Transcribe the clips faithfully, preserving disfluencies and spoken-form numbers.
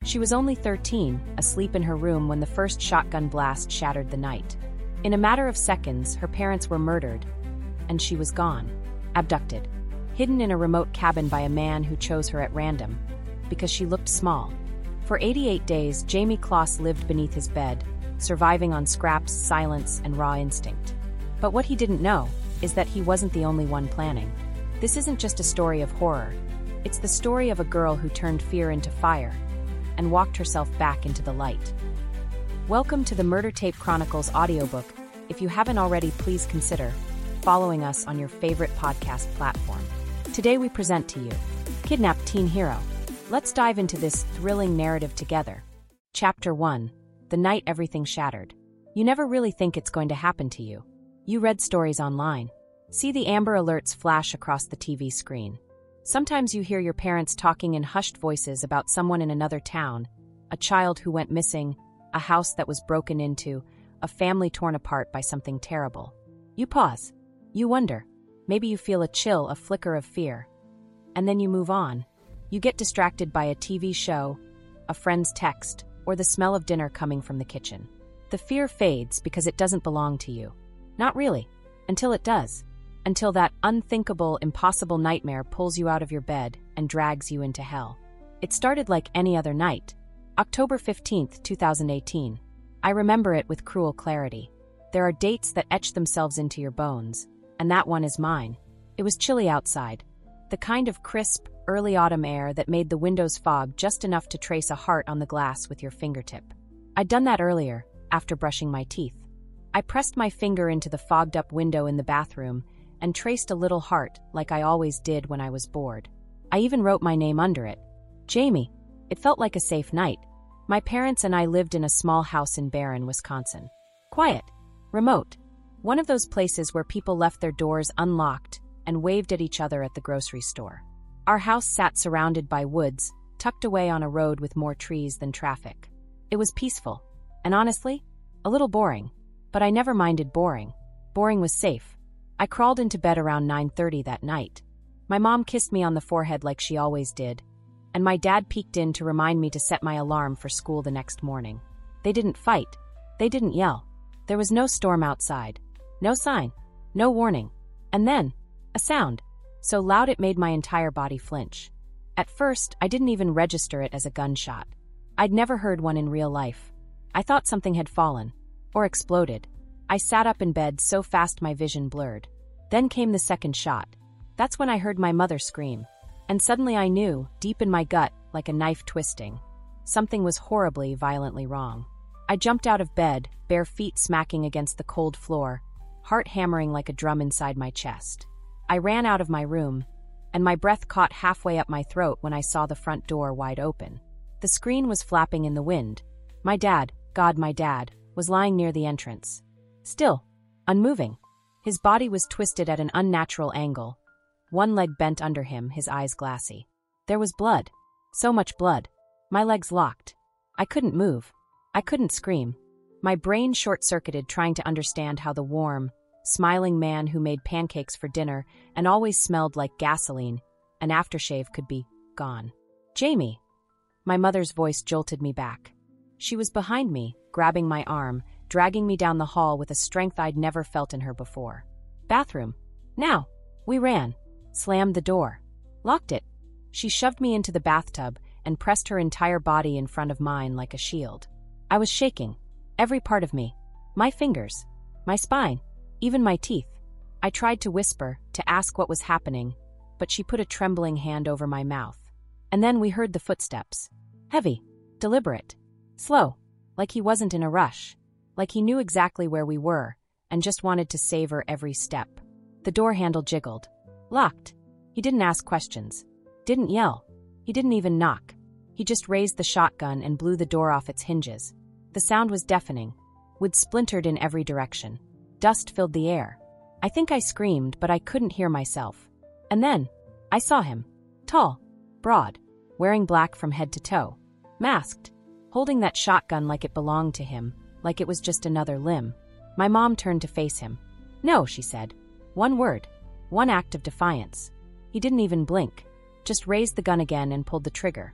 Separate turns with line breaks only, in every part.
She was only thirteen, asleep in her room when the first shotgun blast shattered the night. In a matter of seconds, her parents were murdered, and she was gone, abducted, hidden in a remote cabin by a man who chose her at random, because she looked small. For eighty-eight days, Jamie Kloss lived beneath his bed, surviving on scraps, silence, and raw instinct. But what he didn't know is that he wasn't the only one planning. This isn't just a story of horror. It's the story of a girl who turned fear into fire and walked herself back into the light. Welcome to the Murder Tape Chronicles audiobook. If you haven't already, please consider following us on your favorite podcast platform. Today we present to you Kidnapped Teen Hero. Let's dive into this thrilling narrative together. Chapter one. The Night Everything Shattered. You never really think it's going to happen to you. You read stories online. See the Amber Alerts flash across the T V screen. Sometimes you hear your parents talking in hushed voices about someone in another town, a child who went missing, a house that was broken into, a family torn apart by something terrible. You pause. You wonder. Maybe you feel a chill, a flicker of fear. And then you move on. You get distracted by a T V show, a friend's text, or the smell of dinner coming from the kitchen. The fear fades because it doesn't belong to you. Not really. Until it does. Until that unthinkable, impossible nightmare pulls you out of your bed and drags you into hell. It started like any other night. October fifteenth, two thousand eighteen. I remember it with cruel clarity. There are dates that etch themselves into your bones, and that one is mine. It was chilly outside. The kind of crisp, early autumn air that made the windows fog just enough to trace a heart on the glass with your fingertip. I'd done that earlier, after brushing my teeth. I pressed my finger into the fogged-up window in the bathroom and traced a little heart like I always did when I was bored. I even wrote my name under it. Jamie. It felt like a safe night. My parents and I lived in a small house in Barron, Wisconsin. Quiet. Remote. One of those places where people left their doors unlocked and waved at each other at the grocery store. Our house sat surrounded by woods, tucked away on a road with more trees than traffic. It was peaceful. And honestly, a little boring. But I never minded boring. Boring was safe. I crawled into bed around nine thirty that night. My mom kissed me on the forehead like she always did, and my dad peeked in to remind me to set my alarm for school the next morning. They didn't fight. They didn't yell. There was no storm outside. No sign. No warning. And then, a sound, so loud it made my entire body flinch. At first, I didn't even register it as a gunshot. I'd never heard one in real life. I thought something had fallen. Or exploded. I sat up in bed so fast my vision blurred. Then came the second shot. That's when I heard my mother scream. And suddenly I knew, deep in my gut, like a knife twisting, something was horribly, violently wrong. I jumped out of bed, bare feet smacking against the cold floor, heart hammering like a drum inside my chest. I ran out of my room, and my breath caught halfway up my throat when I saw the front door wide open. The screen was flapping in the wind. My dad, God, my dad, was lying near the entrance. Still, unmoving. His body was twisted at an unnatural angle, one leg bent under him, his eyes glassy. There was blood. So much blood. My legs locked. I couldn't move. I couldn't scream. My brain short-circuited trying to understand how the warm, smiling man who made pancakes for dinner and always smelled like gasoline, an aftershave, could be gone. Jamie. My mother's voice jolted me back. She was behind me, grabbing my arm, dragging me down the hall with a strength I'd never felt in her before. Bathroom. Now. We ran. Slammed the door. Locked it. She shoved me into the bathtub and pressed her entire body in front of mine like a shield. I was shaking. Every part of me. My fingers. My spine. Even my teeth. I tried to whisper, to ask what was happening, but she put a trembling hand over my mouth. And then we heard the footsteps. Heavy. Deliberate. Slow. Like he wasn't in a rush. Like he knew exactly where we were, and just wanted to savor every step. The door handle jiggled. Locked. He didn't ask questions. Didn't yell. He didn't even knock. He just raised the shotgun and blew the door off its hinges. The sound was deafening. Wood splintered in every direction. Dust filled the air. I think I screamed, but I couldn't hear myself. And then, I saw him. Tall. Broad. Wearing black from head to toe. Masked. Holding that shotgun like it belonged to him, like it was just another limb. My mom turned to face him. No, she said. One word. One act of defiance. He didn't even blink. Just raised the gun again and pulled the trigger.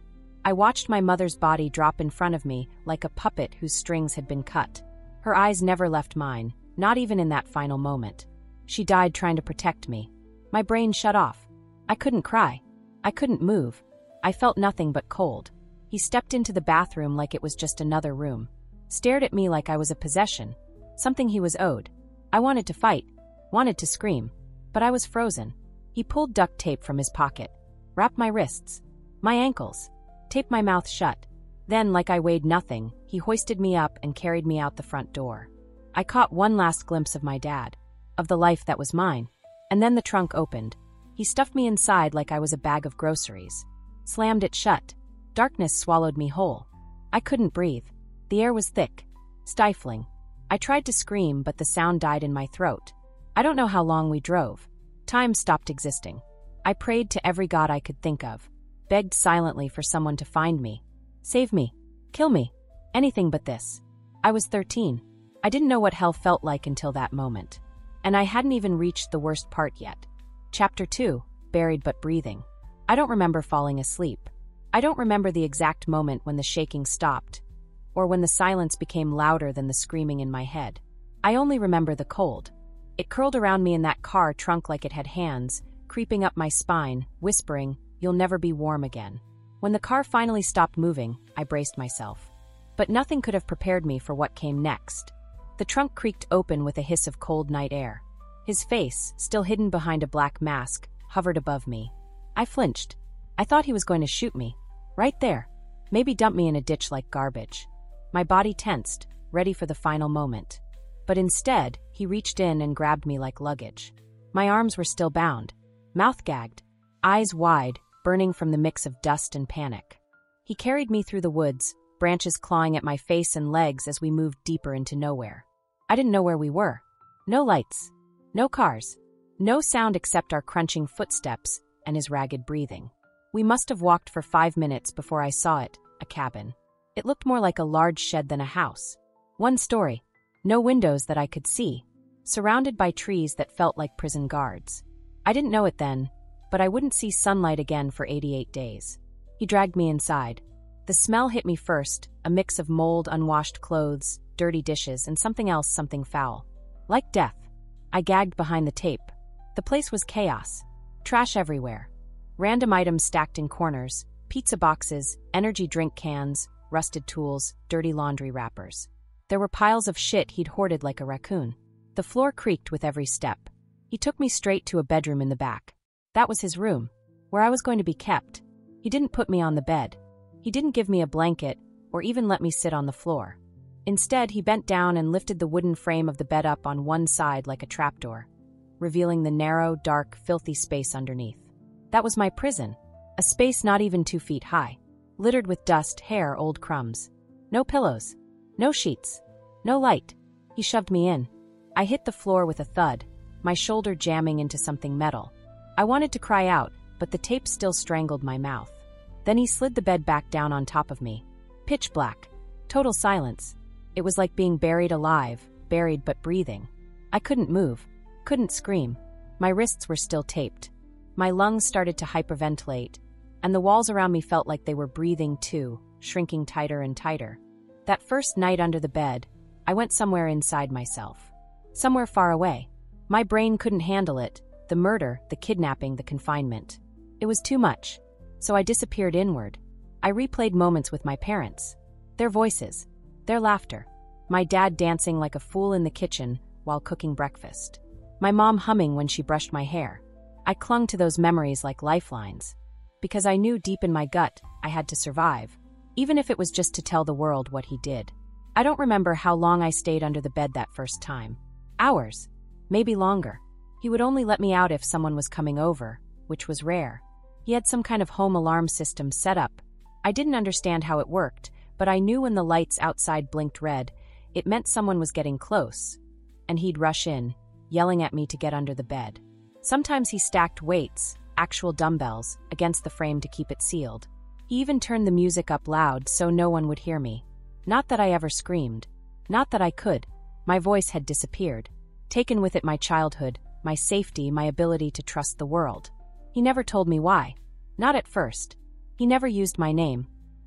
I watched my mother's body drop in front of me like a puppet whose strings had been cut. Her eyes never left mine, not even in that final moment. She died trying to protect me. My brain shut off. I couldn't cry. I couldn't move. I felt nothing but cold. He stepped into the bathroom like it was just another room. Stared at me like I was a possession. Something he was owed. I wanted to fight. Wanted to scream. But I was frozen. He pulled duct tape from his pocket. Wrapped my wrists. My ankles. Taped my mouth shut. Then, like I weighed nothing, he hoisted me up and carried me out the front door. I caught one last glimpse of my dad. Of the life that was mine. And then the trunk opened. He stuffed me inside like I was a bag of groceries. Slammed it shut. Darkness swallowed me whole. I couldn't breathe. The air was thick. Stifling. I tried to scream, but the sound died in my throat. I don't know how long we drove. Time stopped existing. I prayed to every god I could think of. Begged silently for someone to find me. Save me. Kill me. Anything but this. I was thirteen. I didn't know what hell felt like until that moment. And I hadn't even reached the worst part yet. Chapter two, Buried but Breathing. I don't remember falling asleep. I don't remember the exact moment when the shaking stopped, or when the silence became louder than the screaming in my head. I only remember the cold. It curled around me in that car trunk like it had hands, creeping up my spine, whispering, "You'll never be warm again." When the car finally stopped moving, I braced myself. But nothing could have prepared me for what came next. The trunk creaked open with a hiss of cold night air. His face, still hidden behind a black mask, hovered above me. I flinched. I thought he was going to shoot me. Right there. Maybe dump me in a ditch like garbage. My body tensed, ready for the final moment. But instead, he reached in and grabbed me like luggage. My arms were still bound. Mouth gagged. Eyes wide, burning from the mix of dust and panic. He carried me through the woods, branches clawing at my face and legs as we moved deeper into nowhere. I didn't know where we were. No lights. No cars. No sound except our crunching footsteps and his ragged breathing. We must have walked for five minutes before I saw it, a cabin. It looked more like a large shed than a house. One story. No windows that I could see. Surrounded by trees that felt like prison guards. I didn't know it then, but I wouldn't see sunlight again for eighty-eight days. He dragged me inside. The smell hit me first, a mix of mold, unwashed clothes, dirty dishes, and something else, something foul. Like death. I gagged behind the tape. The place was chaos. Trash everywhere. Random items stacked in corners, pizza boxes, energy drink cans, rusted tools, dirty laundry wrappers. There were piles of shit he'd hoarded like a raccoon. The floor creaked with every step. He took me straight to a bedroom in the back. That was his room, where I was going to be kept. He didn't put me on the bed. He didn't give me a blanket, or even let me sit on the floor. Instead, he bent down and lifted the wooden frame of the bed up on one side like a trapdoor, revealing the narrow, dark, filthy space underneath. That was my prison, a space not even two feet high, littered with dust, hair, old crumbs. No pillows, no sheets, no light. He shoved me in. I hit the floor with a thud, my shoulder jamming into something metal. I wanted to cry out, but the tape still strangled my mouth. Then he slid the bed back down on top of me. Pitch black. Total silence. It was like being buried alive, buried but breathing. I couldn't move, couldn't scream. My wrists were still taped. My lungs started to hyperventilate, and the walls around me felt like they were breathing too, shrinking tighter and tighter. That first night under the bed, I went somewhere inside myself. Somewhere far away. My brain couldn't handle it, the murder, the kidnapping, the confinement. It was too much. So I disappeared inward. I replayed moments with my parents. Their voices. Their laughter. My dad dancing like a fool in the kitchen while cooking breakfast. My mom humming when she brushed my hair. I clung to those memories like lifelines. Because I knew deep in my gut I had to survive, even if it was just to tell the world what he did. I don't remember how long I stayed under the bed that first time. Hours. Maybe longer. He would only let me out if someone was coming over, which was rare. He had some kind of home alarm system set up. I didn't understand how it worked, but I knew when the lights outside blinked red, it meant someone was getting close. And he'd rush in, yelling at me to get under the bed. Sometimes he stacked weights, actual dumbbells, against the frame to keep it sealed. He even turned the music up loud so no one would hear me. Not that I ever screamed. Not that I could. My voice had disappeared. Taken with it my childhood, my safety, my ability to trust the world. He never told me why. Not at first. He never used my name.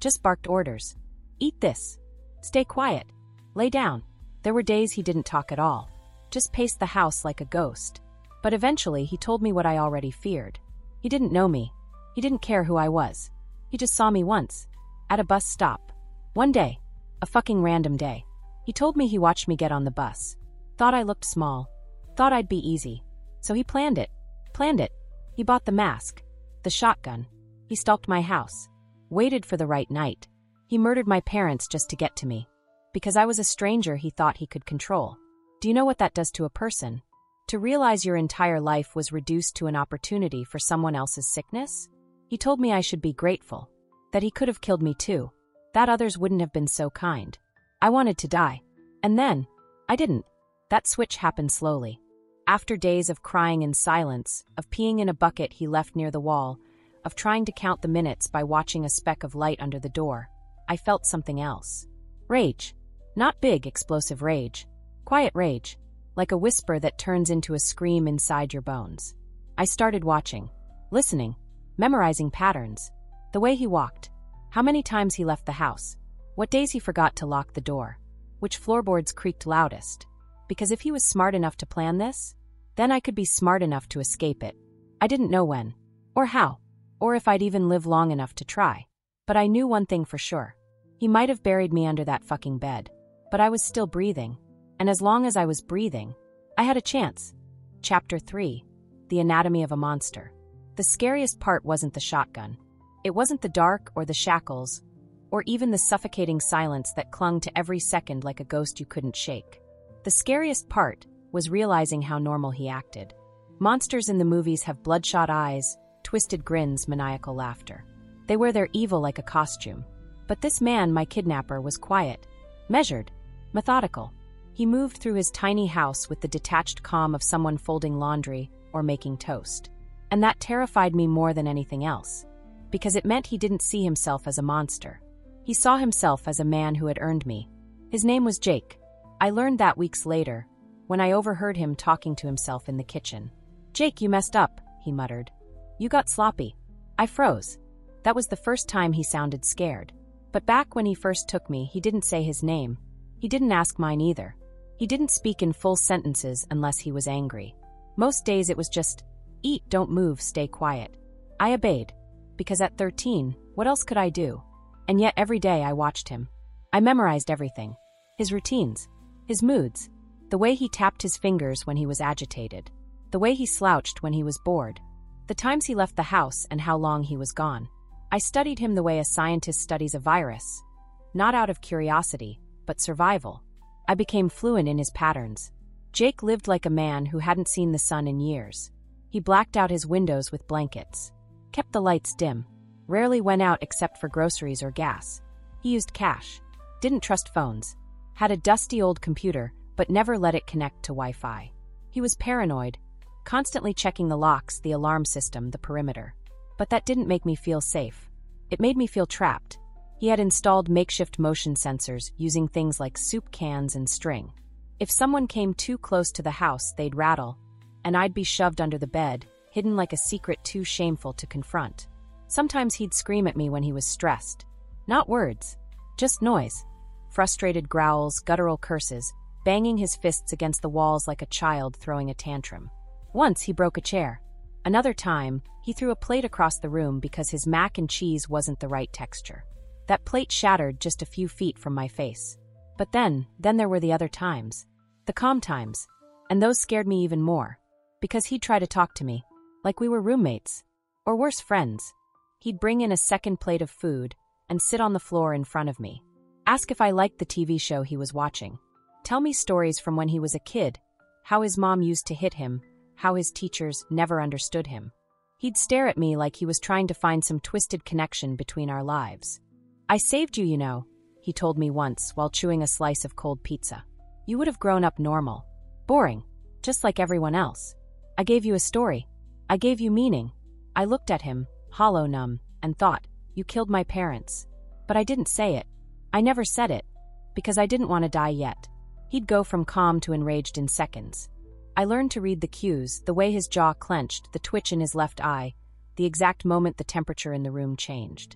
Just barked orders. Eat this. Stay quiet. Lay down. There were days he didn't talk at all. Just paced the house like a ghost. But eventually he told me what I already feared. He didn't know me. He didn't care who I was. He just saw me once. At a bus stop. One day. A fucking random day. He told me he watched me get on the bus. Thought I looked small. Thought I'd be easy. So he planned it. Planned it. He bought the mask. The shotgun. He stalked my house. Waited for the right night. He murdered my parents just to get to me. Because I was a stranger he thought he could control. Do you know what that does to a person? To realize your entire life was reduced to an opportunity for someone else's sickness? He told me I should be grateful. That he could have killed me too. That others wouldn't have been so kind. I wanted to die. And then, I didn't. That switch happened slowly. After days of crying in silence, of peeing in a bucket he left near the wall, of trying to count the minutes by watching a speck of light under the door, I felt something else. Rage. Not big, explosive rage. Quiet rage. Like a whisper that turns into a scream inside your bones. I started watching. Listening. Memorizing patterns. The way he walked. How many times he left the house. What days he forgot to lock the door. Which floorboards creaked loudest. Because if he was smart enough to plan this, then I could be smart enough to escape it. I didn't know when. Or how. Or if I'd even live long enough to try. But I knew one thing for sure. He might have buried me under that fucking bed. But I was still breathing. And as long as I was breathing, I had a chance. Chapter three. The Anatomy of a Monster. The scariest part wasn't the shotgun. It wasn't the dark or the shackles, or even the suffocating silence that clung to every second like a ghost you couldn't shake. The scariest part was realizing how normal he acted. Monsters in the movies have bloodshot eyes, twisted grins, maniacal laughter. They wear their evil like a costume. But this man, my kidnapper, was quiet, measured, methodical. He moved through his tiny house with the detached calm of someone folding laundry or making toast. And that terrified me more than anything else, because it meant he didn't see himself as a monster. He saw himself as a man who had earned me. His name was Jake. I learned that weeks later, when I overheard him talking to himself in the kitchen. "Jake, you messed up," he muttered. "You got sloppy." I froze. That was the first time he sounded scared. But back when he first took me, he didn't say his name. He didn't ask mine either. He didn't speak in full sentences unless he was angry. Most days it was just, "Eat, don't move, stay quiet." I obeyed. Because at thirteen, what else could I do? And yet every day I watched him. I memorized everything. His routines. His moods. The way he tapped his fingers when he was agitated. The way he slouched when he was bored. The times he left the house and how long he was gone. I studied him the way a scientist studies a virus. Not out of curiosity, but survival. I became fluent in his patterns. Jake lived like a man who hadn't seen the sun in years. He blacked out his windows with blankets. Kept the lights dim. Rarely went out except for groceries or gas. He used cash. Didn't trust phones. Had a dusty old computer, but never let it connect to Wi-Fi. He was paranoid, constantly checking the locks, the alarm system, the perimeter. But that didn't make me feel safe. It made me feel trapped. He had installed makeshift motion sensors using things like soup cans and string. If someone came too close to the house, they'd rattle, and I'd be shoved under the bed, hidden like a secret too shameful to confront. Sometimes he'd scream at me when he was stressed. Not words, just noise. Frustrated growls, guttural curses, banging his fists against the walls like a child throwing a tantrum. Once he broke a chair. Another time, he threw a plate across the room because his mac and cheese wasn't the right texture. That plate shattered just a few feet from my face. But then, then there were the other times. The calm times. And those scared me even more. Because he'd try to talk to me. Like we were roommates. Or worse, friends. He'd bring in a second plate of food and sit on the floor in front of me. Ask if I liked the T V show he was watching. Tell me stories from when he was a kid. How his mom used to hit him. How his teachers never understood him. He'd stare at me like he was trying to find some twisted connection between our lives. "I saved you, you know," he told me once while chewing a slice of cold pizza. "You would have grown up normal. Boring. Just like everyone else. I gave you a story. I gave you meaning." I looked at him, hollow numb, and thought, "You killed my parents." But I didn't say it. I never said it. Because I didn't want to die yet. He'd go from calm to enraged in seconds. I learned to read the cues, the way his jaw clenched, the twitch in his left eye, the exact moment the temperature in the room changed.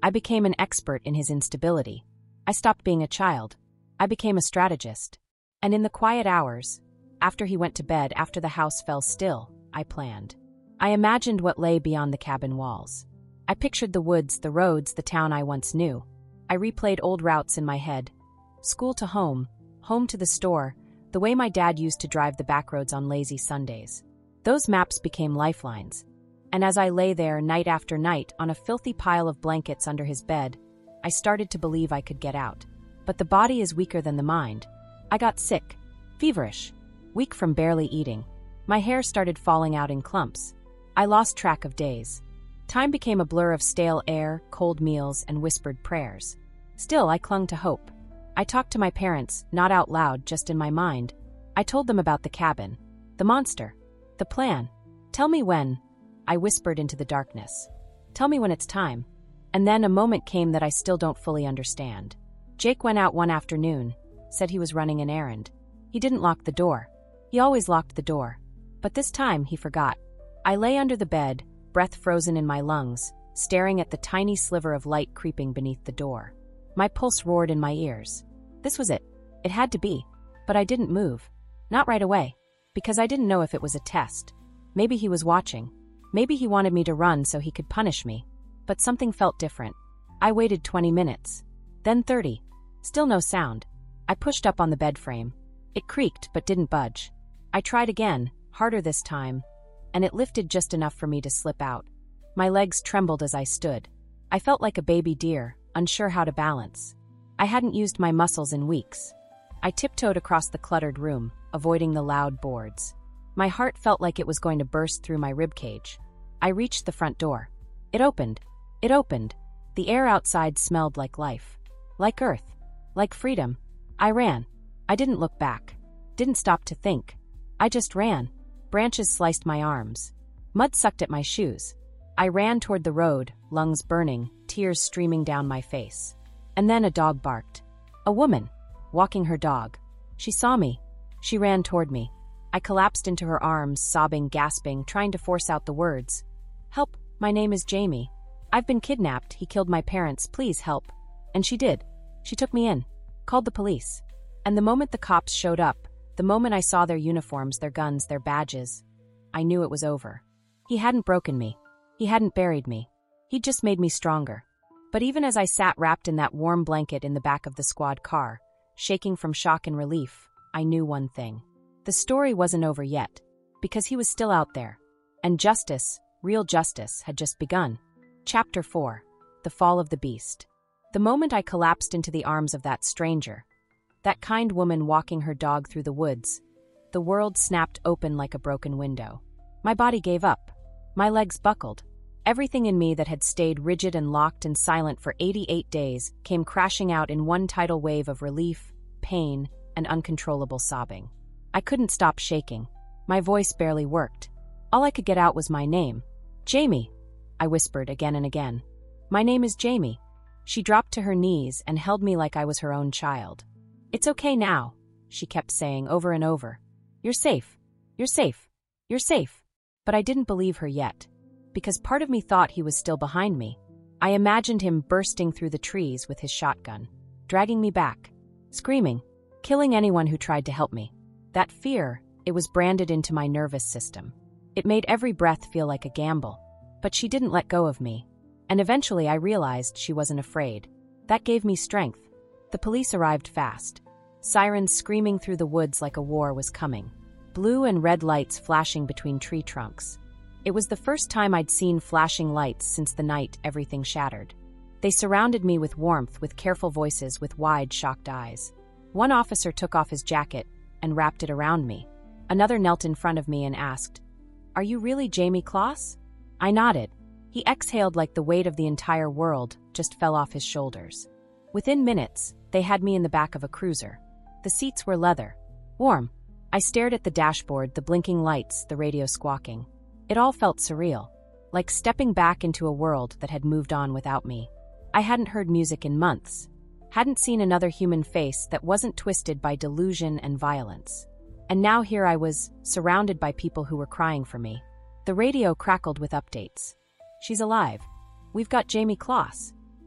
I became an expert in his instability. I stopped being a child. I became a strategist. And in the quiet hours, after he went to bed, after the house fell still, I planned. I imagined what lay beyond the cabin walls. I pictured the woods, the roads, the town I once knew. I replayed old routes in my head. School to home, home to the store, the way my dad used to drive the back roads on lazy Sundays. Those maps became lifelines. And as I lay there night after night on a filthy pile of blankets under his bed, I started to believe I could get out. But the body is weaker than the mind. I got sick, feverish, weak from barely eating. My hair started falling out in clumps. I lost track of days. Time became a blur of stale air, cold meals, and whispered prayers. Still, I clung to hope. I talked to my parents, not out loud, just in my mind. I told them about the cabin, the monster, the plan. Tell me when, I whispered into the darkness. Tell me when it's time. And then a moment came that I still don't fully understand. Jake went out one afternoon, said he was running an errand. He didn't lock the door. He always locked the door. But this time he forgot. I lay under the bed, breath frozen in my lungs, staring at the tiny sliver of light creeping beneath the door. My pulse roared in my ears. This was it. It had to be. But I didn't move. Not right away. Because I didn't know if it was a test. Maybe he was watching. Maybe he wanted me to run so he could punish me. But something felt different. I waited twenty minutes. Then thirty. Still no sound. I pushed up on the bed frame. It creaked but didn't budge. I tried again, harder this time, and it lifted just enough for me to slip out. My legs trembled as I stood. I felt like a baby deer, unsure how to balance. I hadn't used my muscles in weeks. I tiptoed across the cluttered room, avoiding the loud boards. My heart felt like it was going to burst through my ribcage. I reached the front door. It opened. It opened. The air outside smelled like life. Like earth. Like freedom. I ran. I didn't look back. Didn't stop to think. I just ran. Branches sliced my arms. Mud sucked at my shoes. I ran toward the road, lungs burning, tears streaming down my face. And then a dog barked. A woman, walking her dog. She saw me. She ran toward me. I collapsed into her arms, sobbing, gasping, trying to force out the words. Help, my name is Jamie. I've been kidnapped, he killed my parents, please help. And she did. She took me in. Called the police. And the moment the cops showed up, the moment I saw their uniforms, their guns, their badges, I knew it was over. He hadn't broken me. He hadn't buried me. He'd just made me stronger. But even as I sat wrapped in that warm blanket in the back of the squad car, shaking from shock and relief, I knew one thing. The story wasn't over yet, because he was still out there. And justice, real justice, had just begun. Chapter four. The Fall of the Beast. The moment I collapsed into the arms of that stranger, that kind woman walking her dog through the woods, the world snapped open like a broken window. My body gave up. My legs buckled. Everything in me that had stayed rigid and locked and silent for eighty-eight days came crashing out in one tidal wave of relief, pain, and uncontrollable sobbing. I couldn't stop shaking. My voice barely worked. All I could get out was my name. Jamie, I whispered again and again. My name is Jamie. She dropped to her knees and held me like I was her own child. It's okay now, she kept saying over and over. You're safe. You're safe. You're safe. But I didn't believe her yet, because part of me thought he was still behind me. I imagined him bursting through the trees with his shotgun, dragging me back, screaming, killing anyone who tried to help me. That fear, it was branded into my nervous system. It made every breath feel like a gamble. But she didn't let go of me. And eventually I realized she wasn't afraid. That gave me strength. The police arrived fast. Sirens screaming through the woods like a war was coming. Blue and red lights flashing between tree trunks. It was the first time I'd seen flashing lights since the night everything shattered. They surrounded me with warmth, with careful voices, with wide, shocked eyes. One officer took off his jacket and wrapped it around me. Another knelt in front of me and asked, "Are you really Jamie Kloss?" I nodded. He exhaled like the weight of the entire world just fell off his shoulders. Within minutes, they had me in the back of a cruiser. The seats were leather, warm. I stared at the dashboard, the blinking lights, the radio squawking. It all felt surreal, like stepping back into a world that had moved on without me. I hadn't heard music in months, hadn't seen another human face that wasn't twisted by delusion and violence. And now here I was, surrounded by people who were crying for me. The radio crackled with updates. She's alive. We've got Jamie Kloss.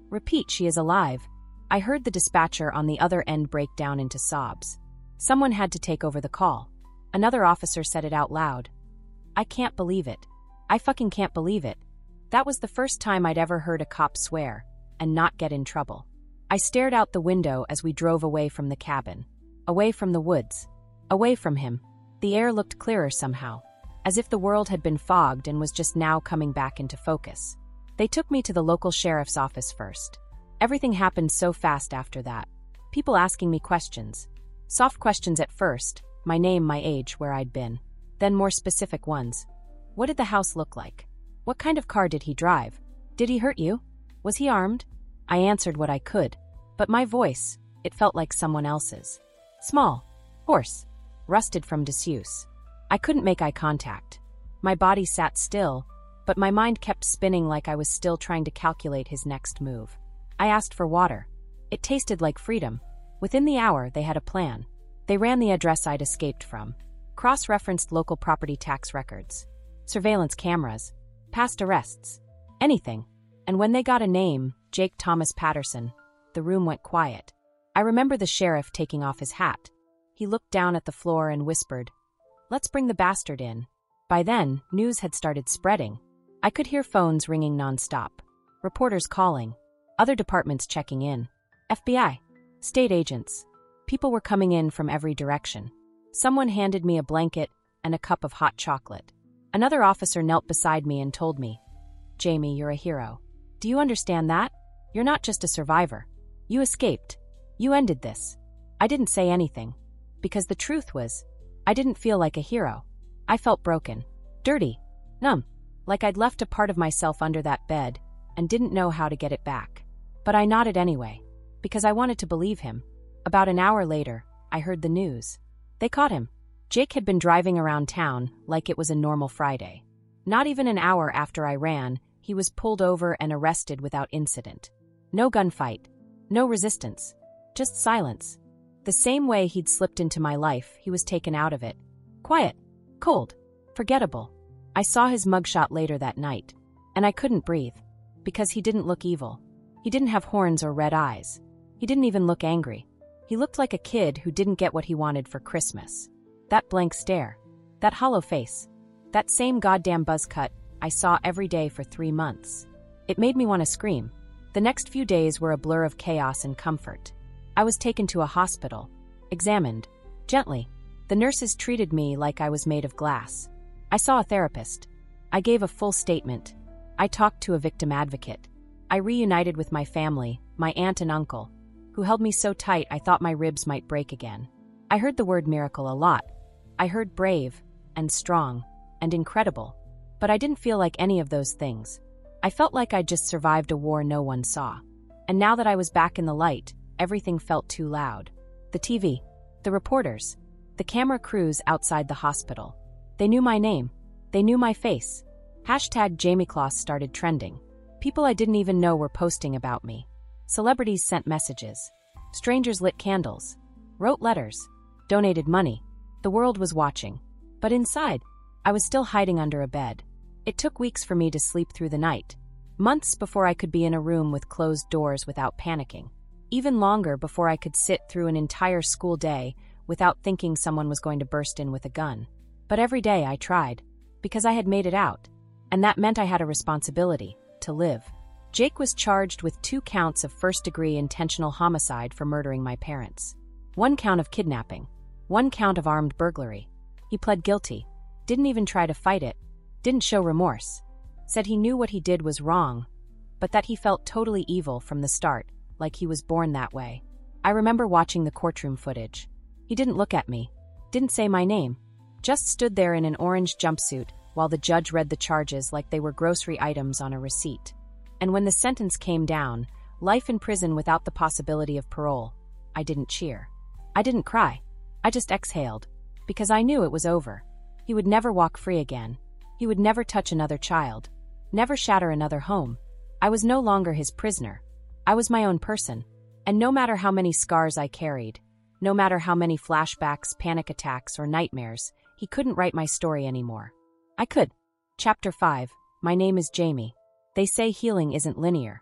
Repeat, she is alive. I heard the dispatcher on the other end break down into sobs. Someone had to take over the call. Another officer said it out loud. I can't believe it. I fucking can't believe it. That was the first time I'd ever heard a cop swear, and not get in trouble. I stared out the window as we drove away from the cabin. Away from the woods. Away from him. The air looked clearer somehow, as if the world had been fogged and was just now coming back into focus. They took me to the local sheriff's office first. Everything happened so fast after that. People asking me questions. Soft questions at first, my name, my age, where I'd been. Then more specific ones. What did the house look like? What kind of car did he drive? Did he hurt you? Was he armed? I answered what I could, but my voice, it felt like someone else's. Small, hoarse, rusted from disuse. I couldn't make eye contact. My body sat still, but my mind kept spinning like I was still trying to calculate his next move. I asked for water. It tasted like freedom. Within the hour, they had a plan. They ran the address I'd escaped from, cross-referenced local property tax records, surveillance cameras, past arrests, anything. And when they got a name, Jake Thomas Patterson, the room went quiet. I remember the sheriff taking off his hat. He looked down at the floor and whispered, "Let's bring the bastard in." By then, news had started spreading. I could hear phones ringing nonstop, reporters calling, other departments checking in, F B I, state agents. People were coming in from every direction. Someone handed me a blanket and a cup of hot chocolate. Another officer knelt beside me and told me, "Jamie, you're a hero. Do you understand that? You're not just a survivor. You escaped. You ended this." I didn't say anything, because the truth was, I didn't feel like a hero. I felt broken, dirty, numb, like I'd left a part of myself under that bed and didn't know how to get it back. But I nodded anyway, because I wanted to believe him. About an hour later, I heard the news. They caught him. Jake had been driving around town like it was a normal Friday. Not even an hour after I ran, he was pulled over and arrested without incident. No gunfight. No resistance. Just silence. The same way he'd slipped into my life, he was taken out of it. Quiet. Cold. Forgettable. I saw his mugshot later that night, and I couldn't breathe, because he didn't look evil. He didn't have horns or red eyes. He didn't even look angry. He looked like a kid who didn't get what he wanted for Christmas. That blank stare. That hollow face. That same goddamn buzz cut I saw every day for three months. It made me want to scream. The next few days were a blur of chaos and comfort. I was taken to a hospital, examined, gently. The nurses treated me like I was made of glass. I saw a therapist. I gave a full statement. I talked to a victim advocate. I reunited with my family, my aunt and uncle, who held me so tight I thought my ribs might break again. I heard the word miracle a lot. I heard brave, and strong, and incredible. But I didn't feel like any of those things. I felt like I'd just survived a war no one saw. And now that I was back in the light, everything felt too loud. The T V, the reporters, the camera crews outside the hospital. They knew my name. They knew my face. Hashtag Jamie Kloss started trending. People I didn't even know were posting about me. Celebrities sent messages. Strangers lit candles, wrote letters, donated money. The world was watching. But inside, I was still hiding under a bed. It took weeks for me to sleep through the night. Months before I could be in a room with closed doors without panicking. Even longer before I could sit through an entire school day without thinking someone was going to burst in with a gun. But every day I tried, because I had made it out. And that meant I had a responsibility, to live. Jake was charged with two counts of first-degree intentional homicide for murdering my parents. One count of kidnapping. One count of armed burglary. He pled guilty. Didn't even try to fight it. Didn't show remorse. Said he knew what he did was wrong, but that he felt totally evil from the start, like he was born that way. I remember watching the courtroom footage. He didn't look at me. Didn't say my name. Just stood there in an orange jumpsuit while the judge read the charges like they were grocery items on a receipt. And when the sentence came down, life in prison without the possibility of parole, I didn't cheer. I didn't cry. I just exhaled, because I knew it was over. He would never walk free again. He would never touch another child. Never shatter another home. I was no longer his prisoner. I was my own person. And no matter how many scars I carried, no matter how many flashbacks, panic attacks, or nightmares, he couldn't write my story anymore. I could. Chapter five. My name is Jamie. They say healing isn't linear.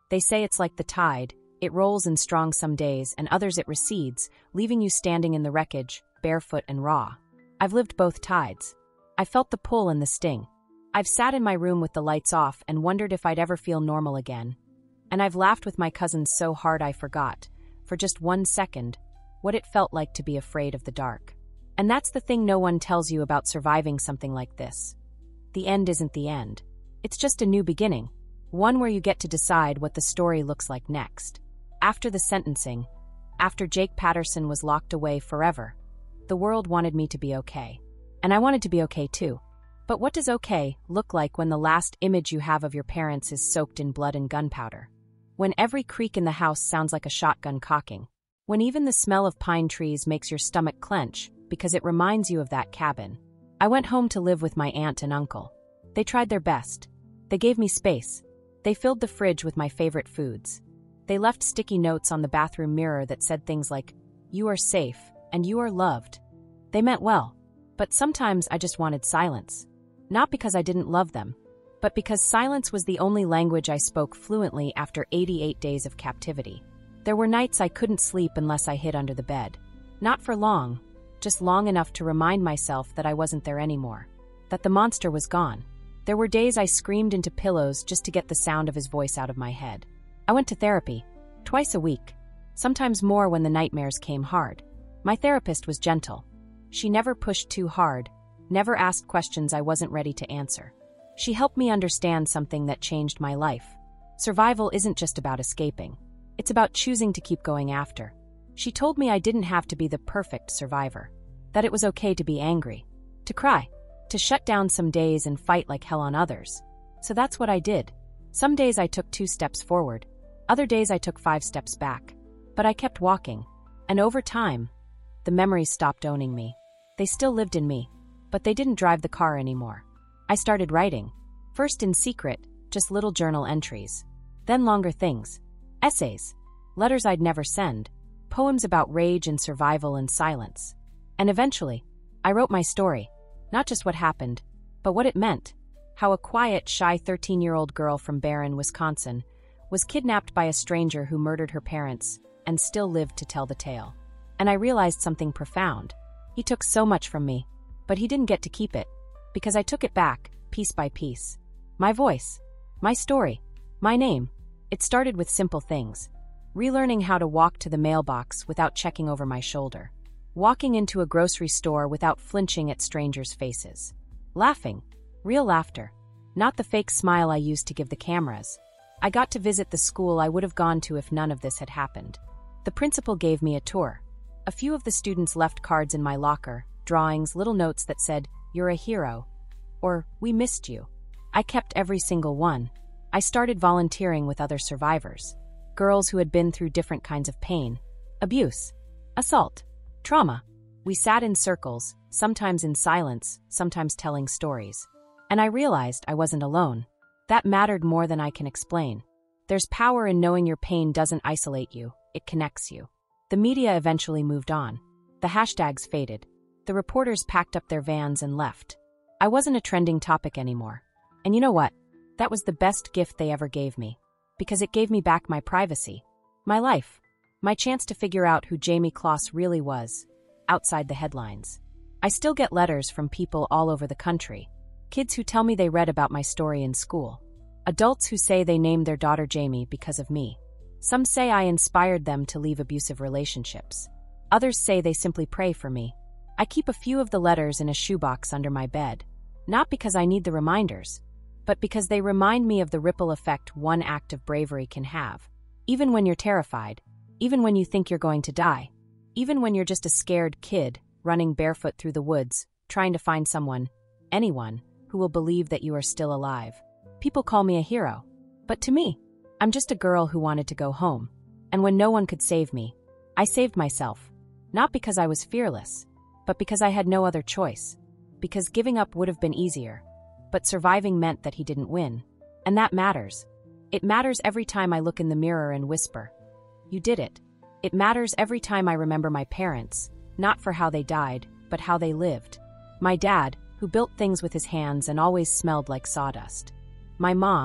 They say it's like the tide, it rolls in strong some days and others it recedes, leaving you standing in the wreckage, barefoot and raw. I've lived both tides. I felt the pull and the sting. I've sat in my room with the lights off and wondered if I'd ever feel normal again. And I've laughed with my cousins so hard I forgot, for just one second, what it felt like to be afraid of the dark. And that's the thing no one tells you about surviving something like this. The end isn't the end. It's just a new beginning, one where you get to decide what the story looks like next. After the sentencing, after Jake Patterson was locked away forever, the world wanted me to be okay. And I wanted to be okay too. But what does okay look like when the last image you have of your parents is soaked in blood and gunpowder? When every creak in the house sounds like a shotgun cocking? When even the smell of pine trees makes your stomach clench because it reminds you of that cabin? I went home to live with my aunt and uncle. They tried their best. They gave me space. They filled the fridge with my favorite foods. They left sticky notes on the bathroom mirror that said things like, "You are safe," and "You are loved." They meant well. But sometimes I just wanted silence. Not because I didn't love them, but because silence was the only language I spoke fluently after eighty-eight days of captivity. There were nights I couldn't sleep unless I hid under the bed. Not for long, just long enough to remind myself that I wasn't there anymore, that the monster was gone. There were days I screamed into pillows just to get the sound of his voice out of my head. I went to therapy, twice a week, sometimes more when the nightmares came hard. My therapist was gentle. She never pushed too hard, never asked questions I wasn't ready to answer. She helped me understand something that changed my life. Survival isn't just about escaping. It's about choosing to keep going after. She told me I didn't have to be the perfect survivor, that it was okay to be angry, to cry, to shut down some days and fight like hell on others. So that's what I did. Some days I took two steps forward, other days I took five steps back. But I kept walking, and over time, the memories stopped owning me. They still lived in me, but they didn't drive the car anymore. I started writing, first in secret, just little journal entries, then longer things, essays, letters I'd never send, poems about rage and survival and silence. And eventually, I wrote my story, not just what happened, but what it meant, how a quiet, shy thirteen-year-old girl from Barron, Wisconsin, was kidnapped by a stranger who murdered her parents and still lived to tell the tale. And I realized something profound. He took so much from me, but he didn't get to keep it, because I took it back, piece by piece. My voice, my story, my name. It started with simple things. Relearning how to walk to the mailbox without checking over my shoulder. Walking into a grocery store without flinching at strangers' faces. Laughing. Real laughter. Not the fake smile I used to give the cameras. I got to visit the school I would have gone to if none of this had happened. The principal gave me a tour. A few of the students left cards in my locker, drawings, little notes that said, "You're a hero," or "We missed you." I kept every single one. I started volunteering with other survivors, girls who had been through different kinds of pain, abuse, assault, trauma. We sat in circles, sometimes in silence, sometimes telling stories. And I realized I wasn't alone. That mattered more than I can explain. There's power in knowing your pain doesn't isolate you, it connects you. The media eventually moved on. The hashtags faded. The reporters packed up their vans and left. I wasn't a trending topic anymore. And you know what? That was the best gift they ever gave me. Because it gave me back my privacy. My life. My chance to figure out who Jamie Kloss really was, outside the headlines. I still get letters from people all over the country. Kids who tell me they read about my story in school. Adults who say they named their daughter Jamie because of me. Some say I inspired them to leave abusive relationships. Others say they simply pray for me. I keep a few of the letters in a shoebox under my bed. Not because I need the reminders, but because they remind me of the ripple effect one act of bravery can have. Even when you're terrified, even when you think you're going to die, even when you're just a scared kid running barefoot through the woods, trying to find someone, anyone, who will believe that you are still alive. People call me a hero. But to me, I'm just a girl who wanted to go home. And when no one could save me, I saved myself. Not because I was fearless, but because I had no other choice. Because giving up would have been easier. But surviving meant that he didn't win. And that matters. It matters every time I look in the mirror and whisper, "You did it." It matters every time I remember my parents, not for how they died, but how they lived. My dad, who built things with his hands and always smelled like sawdust. My mom,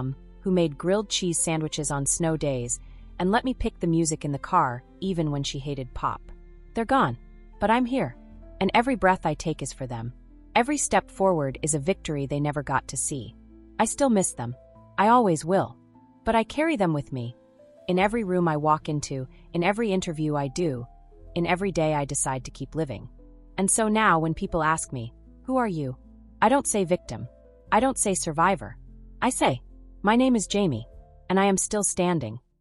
who made grilled cheese sandwiches on snow days and let me pick the music in the car even when she hated pop. They're gone, but I'm here, and every breath I take is for them. Every step forward is a victory they never got to see. I still miss them. I always will. But I carry them with me. In every room I walk into, in every interview I do, in every day I decide to keep living. And so now when people ask me, "Who are you?" I don't say victim. I don't say survivor. I say, "My name is Jamie, and I am still standing."